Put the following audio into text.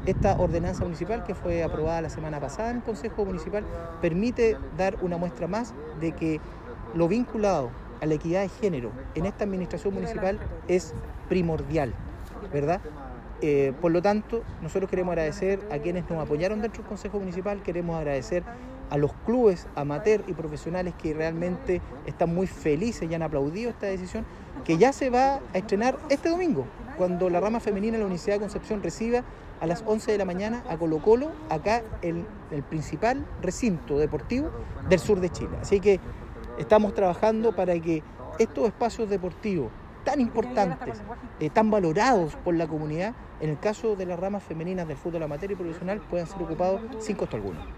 Esta ordenanza municipal que fue aprobada la semana pasada en el Consejo Municipal permite dar una muestra más de que lo vinculado a la equidad de género en esta administración municipal es primordial, ¿verdad? Por lo tanto, nosotros queremos agradecer a quienes nos apoyaron dentro del Consejo Municipal, queremos agradecer a los clubes amateur y profesionales que realmente están muy felices y han aplaudido esta decisión, que ya se va a estrenar este domingo, cuando la rama femenina de la Universidad de Concepción reciba a las 11 de la mañana a Colo-Colo, acá en el principal recinto deportivo del sur de Chile. Así que estamos trabajando para que estos espacios deportivos tan importantes, tan valorados por la comunidad, en el caso de las ramas femeninas del fútbol amateur y profesional, puedan ser ocupados sin costo alguno.